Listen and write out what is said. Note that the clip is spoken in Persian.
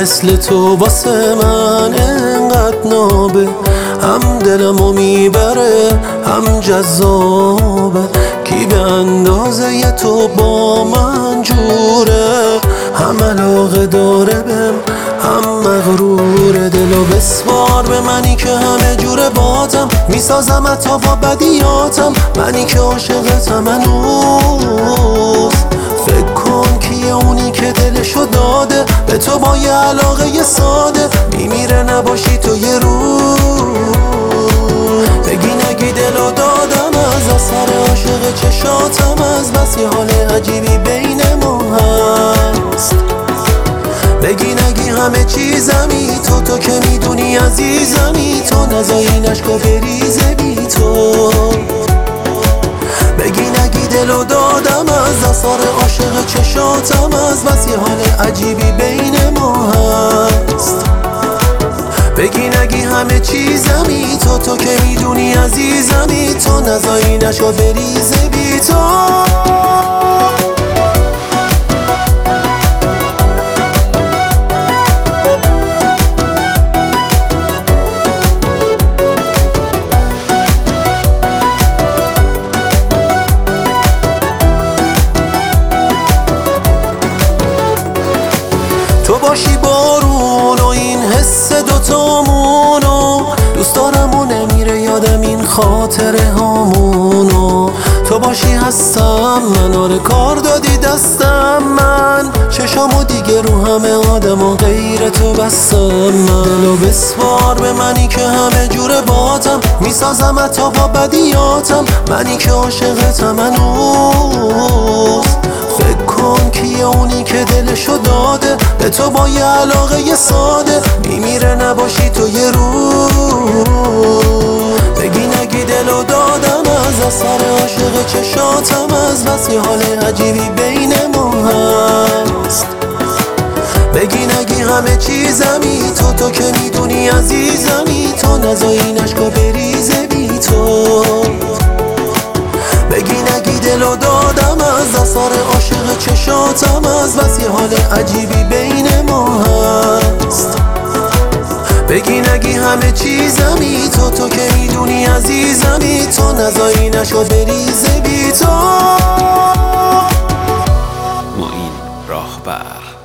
مثل تو واسه من انقدر نابه، هم دلمو میبره هم جذابه. کی به اندازه تو با من جوره، هم علاقه داره بهم هم مغروره. دلو بسپار به منی که همه جوره باتم، میسازم حتی با بدیاتم، منی که عاشقتم هنوز. فکر کن کیه اونی که دلشو داده به تو با یه علاقه ساده، میمیره نباشی تو یه روز. بگی نگی دلو دادم از اثر عاشق چشاتم، از بس یه حال عجیبی بین ما هست. بگی نگی همه چیزمی تو که میدونی عزیزمی، تو نزایی نشکا بریزه بی تو. بگی نگی دلو دادم از اثر عاشق چشاتم، از بس یه حال عجیبی بین ما هست. بگی نگی همه چیزمی تو که میدونی عزیزمی، تو نزایی نشکا بریزه بی تو. تو باشی بارون و این حس دوتامونو، دوست دارم و نمیره یادم این خاطره هامونو. تو باشی هستم من، آره کار دادی دستم من، چشامو دیگه رو همه آدم و غیر تو بستم من. دلو بسپار به منی که همه جوره باتم، میسازم حتی با بدیاتم، منی که عاشقتم هنوز. فکر کن کیه اونی که دلشو داده به تو با یه علاقه ساده، میمیره نباشی تو یه روز. بگی نگی دلو دادم از اثر عاشق چشاتم، از بس یه حال عجیبی بین ما هست. بگی نگی همه چیزمی تو که میدونی عزیزمی، تو نزایی نشکا بریزه بی تو. بگی نگی دلو دادم از اثر عاشق چشاتم، از بس یه حال عجیبی بین ما هست. بگی نگی همه چیزمی تو که میدونی عزیزمی، تو نزایی نشکا بریزه بی تو. معین راهبر.